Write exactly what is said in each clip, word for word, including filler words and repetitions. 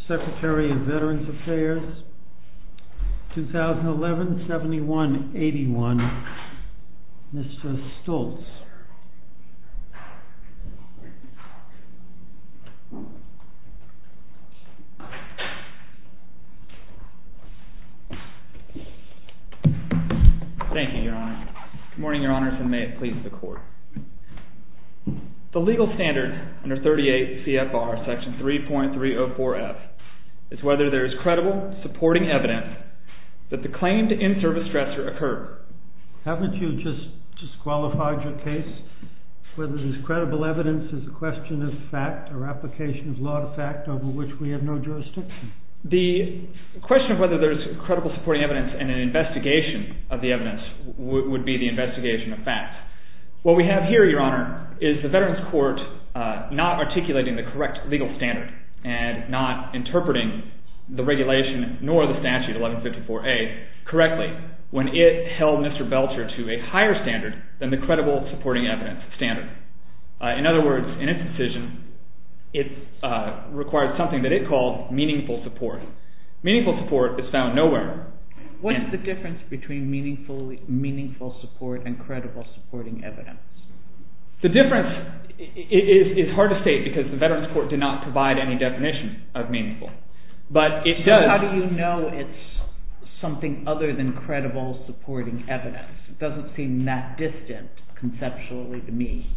Secretary of Veterans Affairs, twenty eleven, seventy-one eighty-one, Mister Stoltz. Thank you, Your Honor. Good morning, Your Honors, and may it please the Court. The legal standard under thirty-eight C F R Section three point three oh four F is whether there is credible supporting evidence that the claimed in-service stressor occurred. Haven't you just disqualified your case? Whether there's credible evidence is a question of fact or application of law to fact over which we have no jurisdiction. The question of whether there's credible supporting evidence and an investigation of the evidence w- would be the investigation of fact. What we have here, Your Honor, is the Veterans Court uh, not articulating the correct legal standard and not interpreting the regulation nor the statute eleven fifty-four A correctly when it held Mister Belcher to a higher standard than the credible supporting evidence standard. Uh, in other words, in its decision, it uh, required something that it called meaningful support. Meaningful support is found nowhere. What's and the difference between meaningful, meaningful support and credible supporting evidence? The difference is, is hard to state because the Veterans Court did not provide any definition of meaningful. But it so does. How do you know it's something other than credible supporting evidence? It doesn't seem that distant conceptually to me.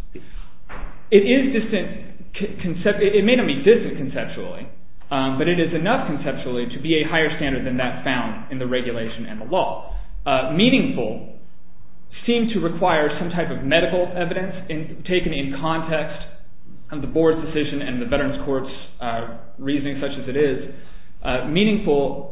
It is distant. Concept, it may not be distant conceptually, um, but it is enough conceptually to be a higher standard than that found in the regulation and the law. Uh, meaningful seem to require some type of medical evidence in, taken in context of the board's decision and the Veterans Court's uh, reasoning, such as it is. Uh, meaningful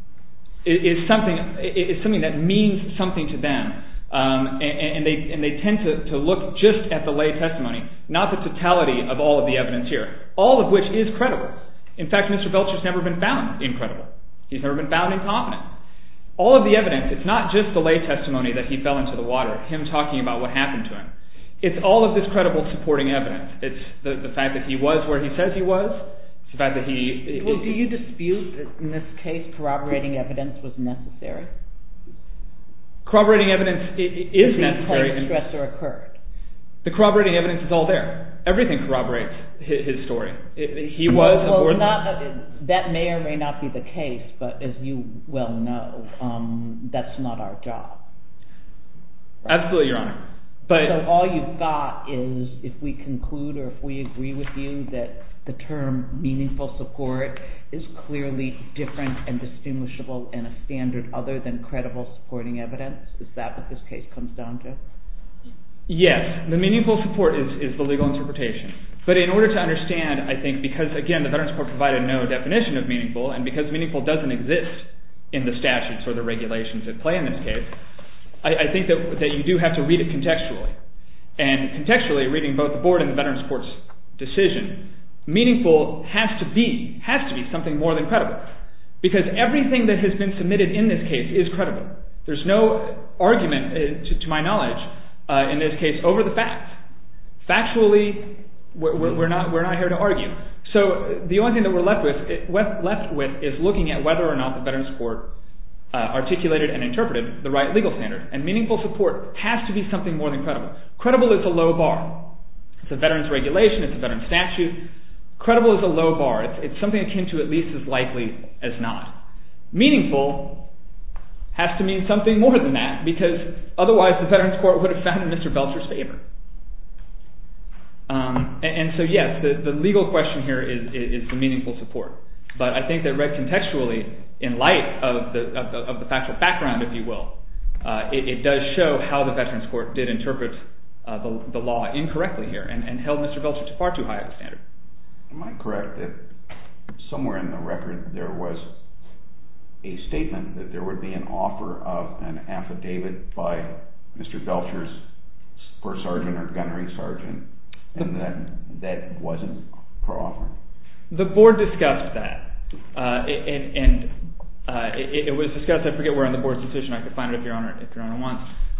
is, is something is something that means something to them. Um, and, and they and they tend to, to look just at the lay testimony, not the totality of all of the evidence here, all of which is credible. In fact, Mister Belcher's never been found incredible. He's never been found incompetent. All of the evidence, it's not just the lay testimony that he fell into the water, him talking about what happened to him. It's all of this credible supporting evidence. It's the, the fact that he was where he says he was, it's the fact that he... Well, it, do you dispute that in this case corroborating evidence was necessary? Corroborating evidence is necessary. The stressor occurred. The corroborating evidence is all there. Everything corroborates his, his story. It, he was well, aboard. Not, that may or may not be the case, but as you well know, um, that's not our job. Right? Absolutely, Your Honor. But so all you've got is if we conclude or if we agree with you that the term meaningful support is clearly different and distinguishable in a standard other than credible supporting evidence. Is that what this case comes down to? Yes, the meaningful support is, is the legal interpretation. But in order to understand, I think, because again the Veterans Court provided no definition of meaningful, and because meaningful doesn't exist in the statutes or the regulations at play in this case, I, I think that, that you do have to read it contextually. And contextually, reading both the board and the Veterans Court's decision, meaningful has to be has to be something more than credible, because everything that has been submitted in this case is credible. There's no argument, uh, to, to my knowledge, uh, in this case over the facts. Factually, we're, we're not we're not here to argue. So the only thing that we're left with left with is looking at whether or not the Veterans Court uh, articulated and interpreted the right legal standard. And meaningful support has to be something more than credible. Credible is a low bar. It's a veterans regulation. It's a veterans statute. Credible is a low bar. It's, it's something akin to at least as likely as not. Meaningful has to mean something more than that, because otherwise the Veterans Court would have found in Mister Belcher's favor. Um, and, and so yes, the, the legal question here is, is, is the meaningful support. But I think that read contextually, in light of the, of the, of the factual background, if you will, uh, it, it does show how the Veterans Court did interpret uh, the, the law incorrectly here and, and held Mister Belcher to far too high of a standard. Am I correct that somewhere in the record there was a statement that there would be an offer of an affidavit by Mister Belcher's first sergeant or gunnery sergeant, and that that wasn't pro-offer? The board discussed that, uh, and, and uh, it, it was discussed. I forget where on the board's decision. I could find it if Your Honor, if Your Honor wants.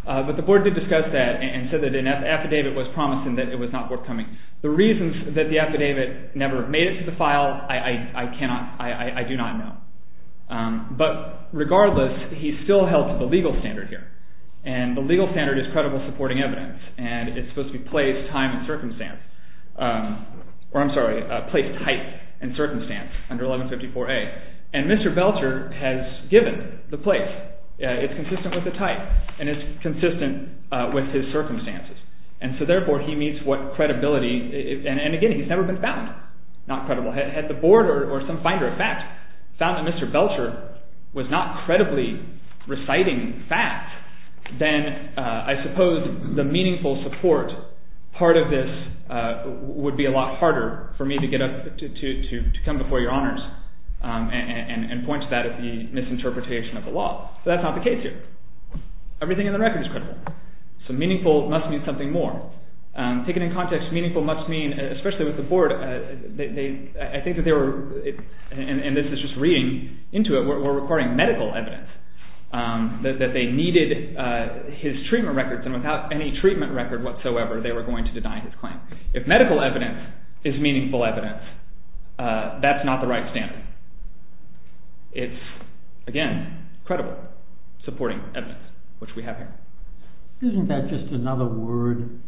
Uh, but the board did discuss that and, and said that an affidavit was promised and that it was not forthcoming. The reasons that the affidavit never made it to the file, I, I, I cannot, I, I, I do not know. Um, but regardless, he's still held to the legal standard here. And the legal standard is credible supporting evidence, and it's supposed to be place, time, and circumstance. Um, or I'm sorry, uh, place, type, and circumstance under eleven fifty-four A. And Mister Belcher has given the place. Uh, it's consistent with the type, and it's consistent uh, with his circumstances. And so therefore he meets what credibility, and, and again, he's never been found not credible. Had, had the board or, or some finder of fact found that Mister Belcher was not credibly reciting facts, then uh, I suppose the meaningful support part of this uh, would be a lot harder for me to get up to, to, to, to come before your honors Um, and, and, and point to that as the misinterpretation of the law. But that's not the case here. Everything in the record is credible. So meaningful must mean something more. Um, taken in context, meaningful must mean, especially with the board, uh, they, they, I think that they were, it, and, and this is just reading into it, we're, we're requiring medical evidence. Um, that, that they needed uh, his treatment records, and without any treatment record whatsoever, they were going to deny his claim. If medical evidence is meaningful evidence, uh, that's not the right standard. It's, again, credible, supporting evidence, which we have here. Isn't that just another word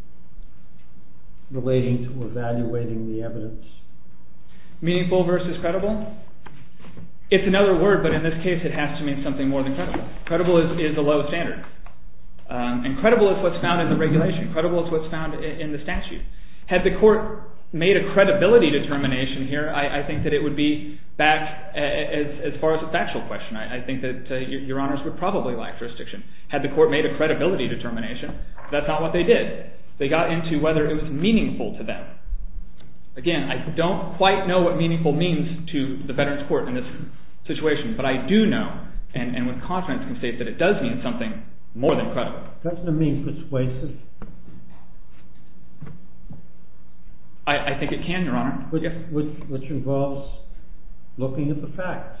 relating to evaluating the evidence? Meaningful versus credible? It's another word, but in this case it has to mean something more than credible. Credible is, is a low standard. Um, and credible is what's found in the regulation. Credible is what's found in, in the statute. Had the court made a credibility determination here, I, I think that it would be back as, as far as a factual question. I, I think that uh, your, your honors would probably lack jurisdiction. Had the court made a credibility determination, that's not what they did. They got into whether it was meaningful to them. Again, I don't quite know what meaningful means to the Veterans Court in this situation, but I do know, and, and with confidence can state that it does mean something more than credible. Doesn't it mean persuasive? I, I think it can, Your Honor. Which, yes. which, which involves looking at the facts.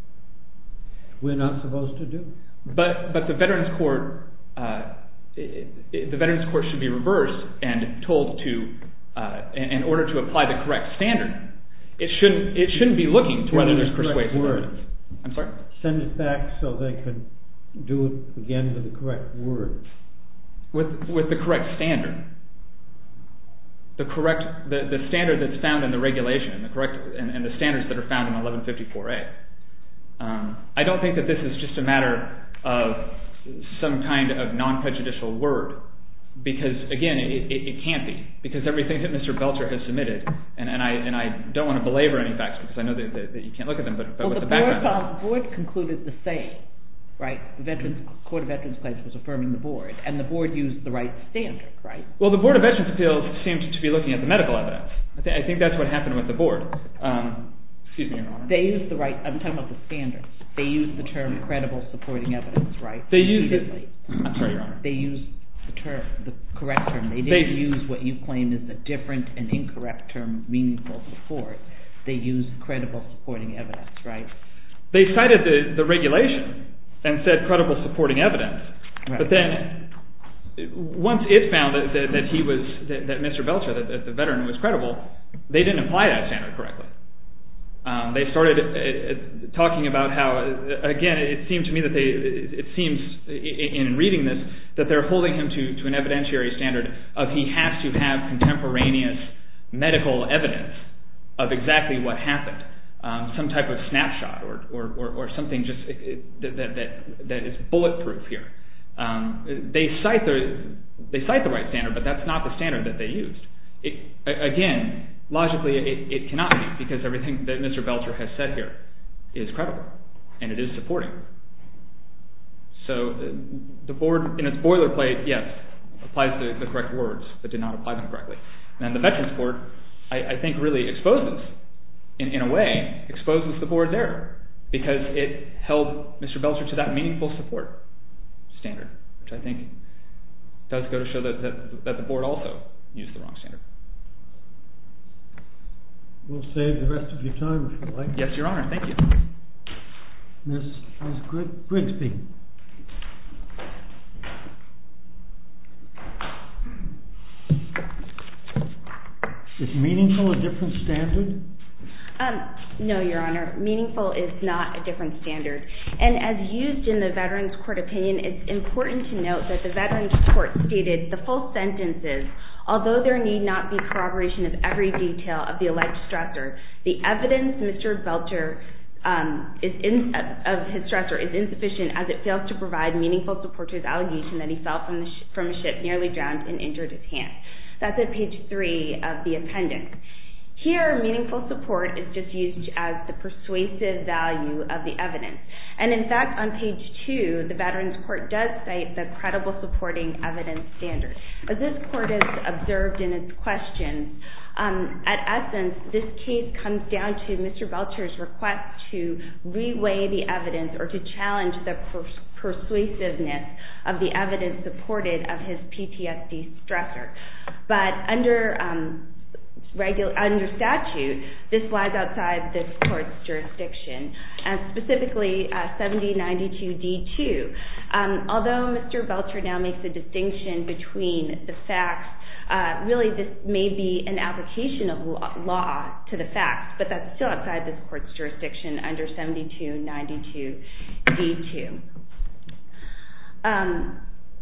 We're not supposed to do. But but the Veterans Court, uh, it, it, the Veterans Court should be reversed and told to, uh, in, in order to apply the correct standard, it shouldn't it shouldn't be looking to whether there's persuasive evidence. I'm sorry? Send it back so they can do it again with the correct word. With with the correct standard. The correct the, the standard that's found in the regulation, the correct and, and the standards that are found in eleven fifty-four A. Um, I don't think that this is just a matter of some kind of non-prejudicial word, because again, it, it, it can't be, because everything that Mister Belcher has submitted, and, and I and I don't want to belabor any facts because I know that, that, that you can't look at them, but, but well, with the, the board background, found, the board concluded the same. Right, the Veterans Court of Veterans Claims was affirming the board, and the board used the right standard, right? Well, the Board of Veterans Appeals seemed to be looking at the medical evidence. I, th- I think that's what happened with the board. Um, excuse me, Your Honor. They used the right. I'm talking about the standards. They used the term credible supporting evidence, right? They used it. I'm sorry, Your Honor. They used the term, the correct term. They didn't they, use what you claim is a different and incorrect term, meaningful support. They used credible supporting evidence, right? They cited the, the regulation and said credible supporting evidence, right. But then once it found that, that, that he was that, that Mister Belcher, that, that the veteran was credible, they didn't apply that standard correctly. Um, they started uh, uh, talking about how, uh, again, it seemed to me that they, it, it seems in, in reading this that they're holding him to, to an evidentiary standard of he has to have contemporaneous medical evidence of exactly what happened. Um, some type of snapshot or or, or, or something just it, it, that, that that is bulletproof here. Um, they cite the they cite the right standard, but that's not the standard that they used. It, again, logically, it, it cannot be, because everything that Mister Belcher has said here is credible and it is supporting. So uh, the board, in its boilerplate, yes, applies the, the correct words, but did not apply them correctly. And the Veterans Court, I, I think, really exposes. In, in a way, exposes the board's error, because it held Mister Belcher to that meaningful support standard, which I think does go to show that, that, that the board also used the wrong standard. We'll save the rest of your time if you like. Yes, Your Honor. Thank you. Miz Miz Grigsby. Is meaningful a different standard? Um, no, Your Honor. Meaningful is not a different standard. And as used in the Veterans Court opinion, it's important to note that the Veterans Court stated the full sentence is, although there need not be corroboration of every detail of the alleged stressor, the evidence Mister Belcher um, is in, of his stressor is insufficient as it fails to provide meaningful support to his allegation that he fell from, the sh- from a ship, nearly drowned, and injured his hand. That's at page three of the appendix. Here, meaningful support is just used as the persuasive value of the evidence. And in fact, on page two, the Veterans Court does cite the credible supporting evidence standard. As this court has observed in its questions, um, at essence, this case comes down to Mister Belcher's request to reweigh the evidence or to challenge the pers- persuasiveness of the evidence supported of his P T S D stressor. But under um, Regular, under statute, this lies outside this court's jurisdiction, and specifically uh, seventy ninety-two D two. Um, although Mister Belcher now makes a distinction between the facts, uh, really this may be an application of law, law to the facts, but that's still outside this court's jurisdiction under seventy-two ninety-two D two. Um,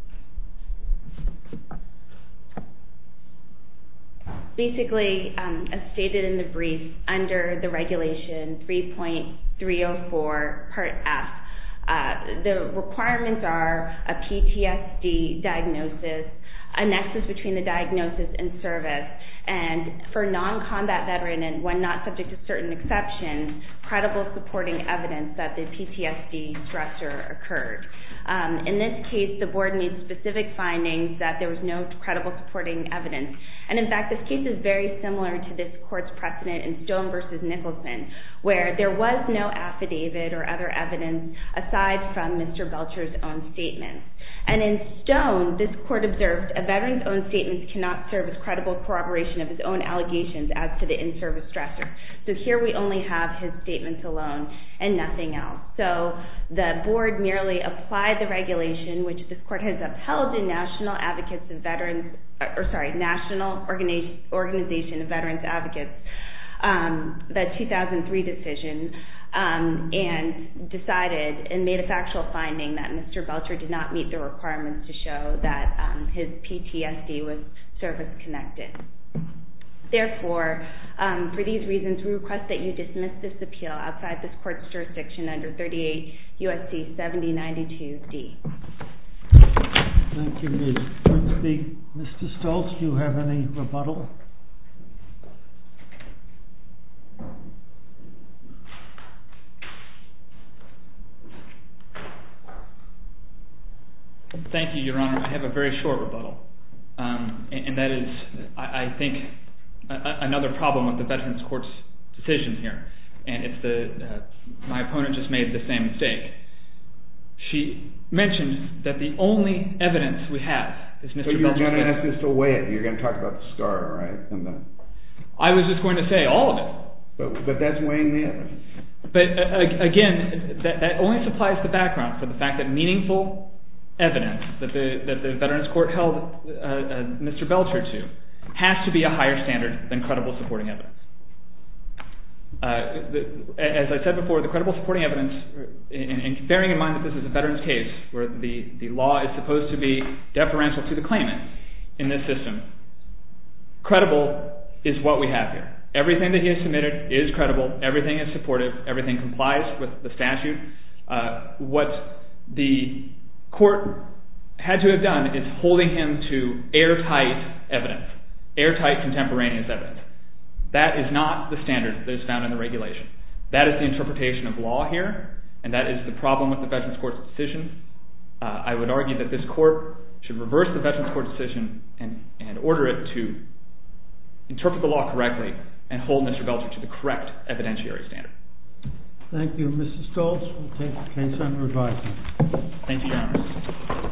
Basically, um, as stated in the brief, under the regulation three point three oh four, Part F, uh, the requirements are a P T S D diagnosis, a nexus between the diagnosis and service, and for non-combat veteran and when not subject to certain exceptions, credible supporting evidence that the P T S D stressor occurred. Um, in this case, the board made specific findings that there was no credible supporting evidence. And in fact, this case is very similar to this court's precedent in Stone versus Nicholson, where there was no affidavit or other evidence aside from Mister Belcher's own statements. And in Stone, this court observed a veteran's own statements cannot serve as credible corroboration of his own allegations as to the in-service stressor. So here we only have his statements alone and nothing else. So the board merely applied the regulation, which this court has upheld in National Advocates of Veterans, or sorry, National Organi- Organization of Veterans Advocates, um, the two thousand three decision, um, and decided and made a factual finding that Mister Belcher did not meet the requirements to show that um, his P T S D was service-connected. Therefore, um, for these reasons, we request that you dismiss this appeal outside this court's jurisdiction under thirty-eight U S C seventy ninety-two D. Thank you, Miz Grigsby. Mister Stoltz, do you have any rebuttal? Thank you, Your Honor. I have a very short rebuttal, um, and, and that is, I, I think, a, a, another problem with the Veterans Court's decision here, and it's the uh, my opponent just made the same mistake. She mentioned that the only evidence we have is Mister But you're Belcher's going to ask us to weigh it. You're going to talk about the scar, right? And the... I was just going to say all of it. But, but that's weighing the evidence. But uh, again, that, that only supplies the background for the fact that meaningful evidence that the that the Veterans Court held uh, uh, Mister Belcher to has to be a higher standard than credible supporting evidence. Uh, the, as I said before, the credible supporting evidence, and bearing in mind that this is a veterans case where the, the law is supposed to be deferential to the claimant in this system, credible is what we have here. Everything that he has submitted is credible. Everything is supportive. Everything complies with the statute. Uh, what the court had to have done is holding him to airtight evidence, airtight contemporaneous evidence. That is not the standard that is found in the regulation. That is the interpretation of law here, and that is the problem with the Veterans Court's decision. Uh, I would argue that this court should reverse the Veterans Court decision and, and order it to interpret the law correctly and hold Mister Belcher to the correct evidentiary standard. Thank you, Mister Stoltz. We'll take the case under advisement. Thank you, Your Honor.